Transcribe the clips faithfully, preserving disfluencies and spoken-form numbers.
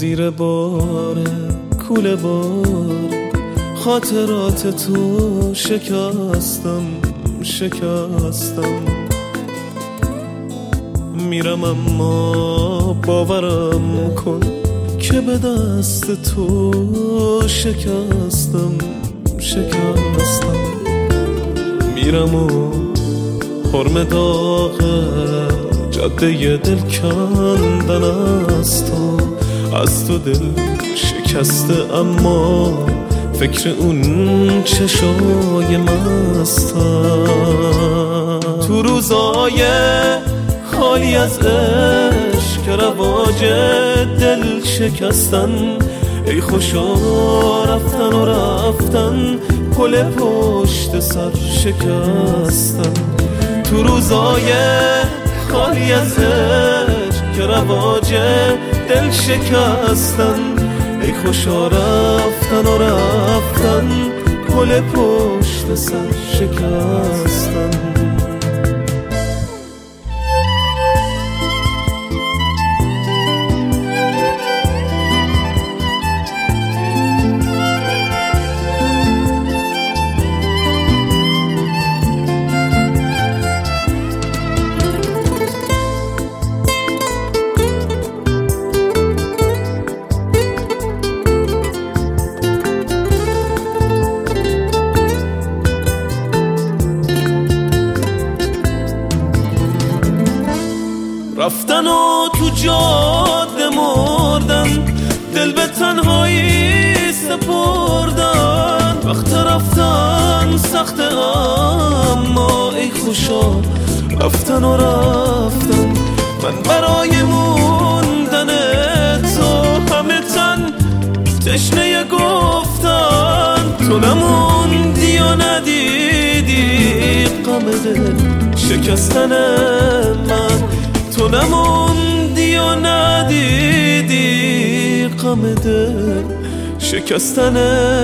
زیر بار کوله بار خاطرات تو شکستم شکستم میرم اما باورم کن که به دست تو شکستم شکستم میرم و حرم داغ جاده دل کندن از تو از تو دل شکسته اما فکر اون چشای مستم تو روزای خالی از عشق که رواج دل شکستن ای خوشا رفتن و رفتن پل پشت سر شکستن تو روزای خالی از عشق که رواج دل شکستن ای خوشا رفتن و رفتن پل پشت سر شکستن رفتن و تو جاده مردن دل به تنهایی سپردن وقت رفتن سخته اما ای خوشا رفتن و رفتن من برای موندن تو همه تن تشنه گفتن تو نموندی و ندیدی غم دل شکستن من تو نموندی و ندیدی غم دل شکستن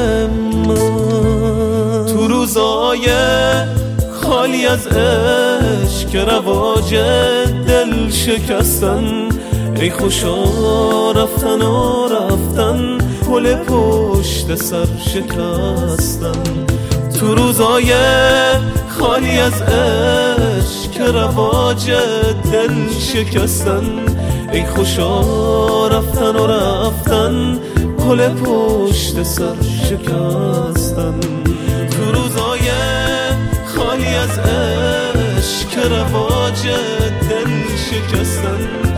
من تو روزای خالی از عشق که رواج دل شکستن ای خوشا رفتن و رفتن پل پشت سر شکستن تو روزای خالی از عشق که رواج دل شکستن ای خوشا رفتن و رفتن پل پشت سر شکستن تو روزای خالی از عشق که رواج دل شکستن